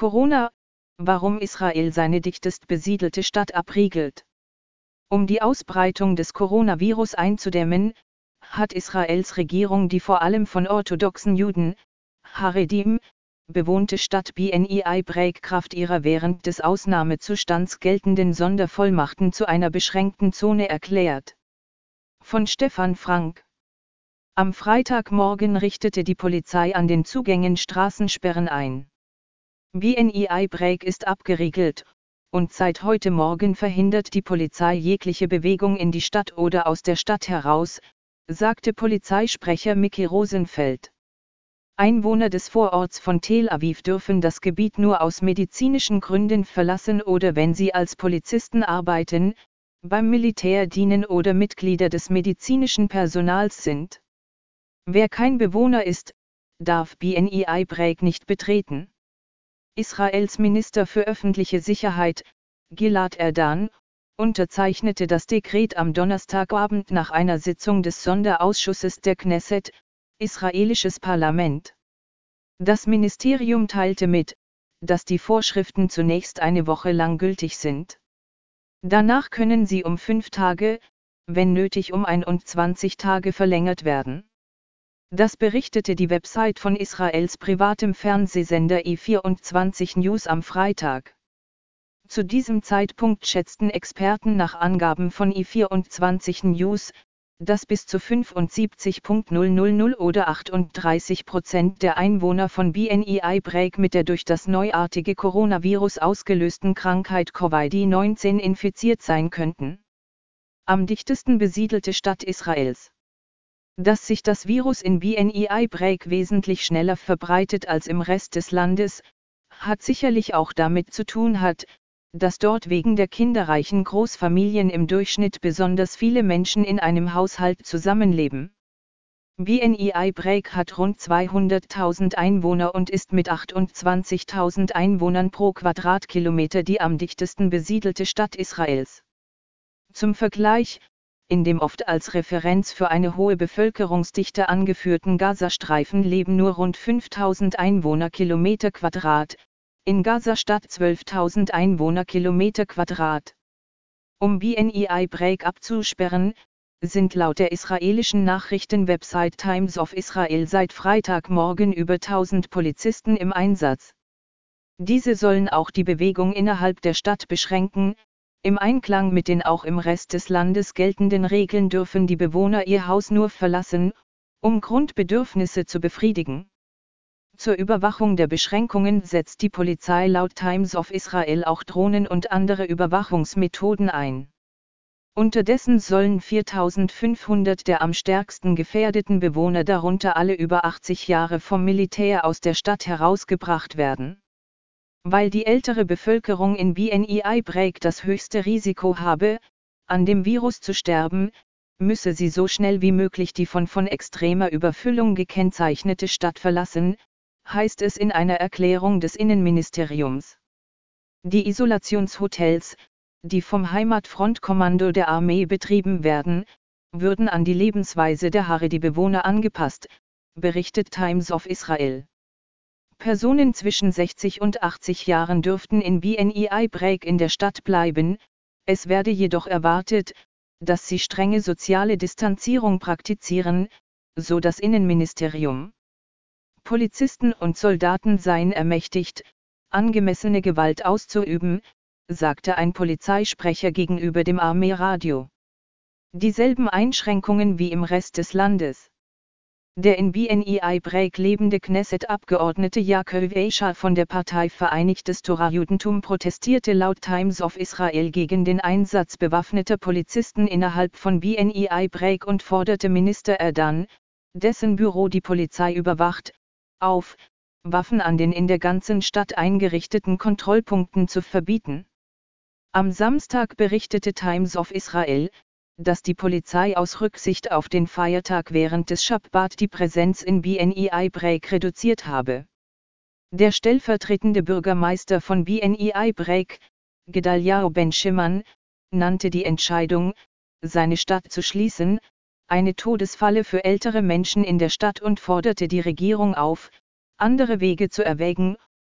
Corona, warum Israel seine dichtest besiedelte Stadt abriegelt. Um die Ausbreitung des Coronavirus einzudämmen, hat Israels Regierung die vor allem von orthodoxen Juden, Haredim, bewohnte Stadt Bnei Brak Kraft ihrer während des Ausnahmezustands geltenden Sondervollmachten zu einer beschränkten Zone erklärt. Von Stefan Frank. Am Freitagmorgen richtete die Polizei an den Zugängen Straßensperren ein. Bnei Brak ist abgeriegelt, und seit heute Morgen verhindert die Polizei jegliche Bewegung in die Stadt oder aus der Stadt heraus, sagte Polizeisprecher Micky Rosenfeld. Einwohner des Vororts von Tel Aviv dürfen das Gebiet nur aus medizinischen Gründen verlassen oder wenn sie als Polizisten arbeiten, beim Militär dienen oder Mitglieder des medizinischen Personals sind. Wer kein Bewohner ist, darf Bnei Brak nicht betreten. Israels Minister für öffentliche Sicherheit, Gilad Erdan, unterzeichnete das Dekret am Donnerstagabend nach einer Sitzung des Sonderausschusses der Knesset, israelisches Parlament. Das Ministerium teilte mit, dass die Vorschriften zunächst eine Woche lang gültig sind. Danach können sie um 5 Tage, wenn nötig um 21 Tage verlängert werden. Das berichtete die Website von Israels privatem Fernsehsender i24 News am Freitag. Zu diesem Zeitpunkt schätzten Experten nach Angaben von i24 News, dass bis zu 75,000 oder 38% der Einwohner von Bnei Brak mit der durch das neuartige Coronavirus ausgelösten Krankheit Covid-19 infiziert sein könnten. Am dichtesten besiedelte Stadt Israels. Dass sich das Virus in Bnei Brak wesentlich schneller verbreitet als im Rest des Landes, hat sicherlich auch damit zu tun dass dort wegen der kinderreichen Großfamilien im Durchschnitt besonders viele Menschen in einem Haushalt zusammenleben. Bnei Brak hat rund 200.000 Einwohner und ist mit 28.000 Einwohnern pro Quadratkilometer die am dichtesten besiedelte Stadt Israels. Zum Vergleich, in dem oft als Referenz für eine hohe Bevölkerungsdichte angeführten Gazastreifen leben nur rund 5.000 Einwohnerkilometer Quadrat, in Gaza-Stadt 12.000 Einwohnerkilometer Quadrat. Um Bnei Brak abzusperren, sind laut der israelischen Nachrichtenwebsite Times of Israel seit Freitagmorgen über 1000 Polizisten im Einsatz. Diese sollen auch die Bewegung innerhalb der Stadt beschränken. Im Einklang mit den auch im Rest des Landes geltenden Regeln dürfen die Bewohner ihr Haus nur verlassen, um Grundbedürfnisse zu befriedigen. Zur Überwachung der Beschränkungen setzt die Polizei laut Times of Israel auch Drohnen und andere Überwachungsmethoden ein. Unterdessen sollen 4.500 der am stärksten gefährdeten Bewohner, darunter alle über 80 Jahre, vom Militär aus der Stadt herausgebracht werden. Weil die ältere Bevölkerung in Bnei Brak das höchste Risiko habe, an dem Virus zu sterben, müsse sie so schnell wie möglich die von extremer Überfüllung gekennzeichnete Stadt verlassen, heißt es in einer Erklärung des Innenministeriums. Die Isolationshotels, die vom Heimatfrontkommando der Armee betrieben werden, würden an die Lebensweise der Haredi-Bewohner angepasst, berichtet Times of Israel. Personen zwischen 60 und 80 Jahren dürften in Bnei Brak in der Stadt bleiben, es werde jedoch erwartet, dass sie strenge soziale Distanzierung praktizieren, so das Innenministerium. Polizisten und Soldaten seien ermächtigt, angemessene Gewalt auszuüben, sagte ein Polizeisprecher gegenüber dem Armeeradio. Dieselben Einschränkungen wie im Rest des Landes. Der in Bnei Brak lebende Knesset-Abgeordnete Yaakov Eisha von der Partei Vereinigtes Torah-Judentum protestierte laut Times of Israel gegen den Einsatz bewaffneter Polizisten innerhalb von Bnei Brak und forderte Minister Erdan, dessen Büro die Polizei überwacht, auf, Waffen an den in der ganzen Stadt eingerichteten Kontrollpunkten zu verbieten. Am Samstag berichtete Times of Israel, dass die Polizei aus Rücksicht auf den Feiertag während des Schabbat die Präsenz in Bnei Brak reduziert habe. Der stellvertretende Bürgermeister von Bnei Brak, Gedaliah Ben Shimon, nannte die Entscheidung, seine Stadt zu schließen, eine Todesfalle für ältere Menschen in der Stadt und forderte die Regierung auf, andere Wege zu erwägen,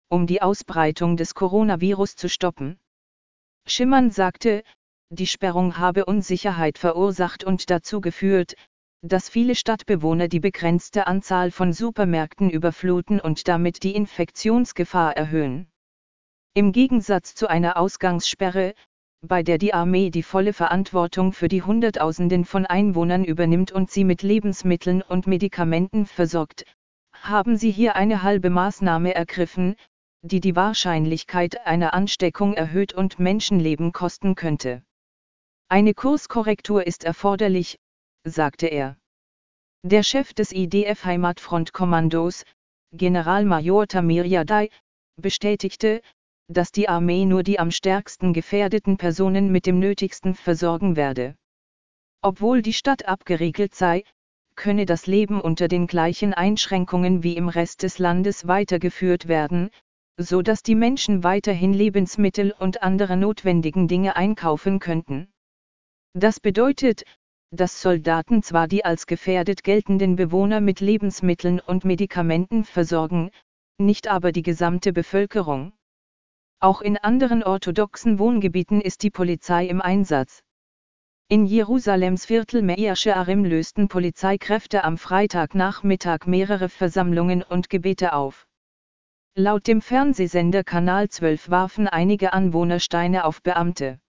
um die Ausbreitung des Coronavirus zu stoppen. Schimann sagte, die Sperrung habe Unsicherheit verursacht und dazu geführt, dass viele Stadtbewohner die begrenzte Anzahl von Supermärkten überfluten und damit die Infektionsgefahr erhöhen. Im Gegensatz zu einer Ausgangssperre, bei der die Armee die volle Verantwortung für die Hunderttausenden von Einwohnern übernimmt und sie mit Lebensmitteln und Medikamenten versorgt, haben sie hier eine halbe Maßnahme ergriffen, die die Wahrscheinlichkeit einer Ansteckung erhöht und Menschenleben kosten könnte. Eine Kurskorrektur ist erforderlich, sagte er. Der Chef des IDF-Heimatfrontkommandos, Generalmajor Tamir Yadai, bestätigte, dass die Armee nur die am stärksten gefährdeten Personen mit dem Nötigsten versorgen werde. Obwohl die Stadt abgeriegelt sei, könne das Leben unter den gleichen Einschränkungen wie im Rest des Landes weitergeführt werden, so dass die Menschen weiterhin Lebensmittel und andere notwendigen Dinge einkaufen könnten. Das bedeutet, dass Soldaten zwar die als gefährdet geltenden Bewohner mit Lebensmitteln und Medikamenten versorgen, nicht aber die gesamte Bevölkerung. Auch in anderen orthodoxen Wohngebieten ist die Polizei im Einsatz. In Jerusalems Viertel Mea Shearim lösten Polizeikräfte am Freitagnachmittag mehrere Versammlungen und Gebete auf. Laut dem Fernsehsender Kanal 12 warfen einige Anwohner Steine auf Beamte.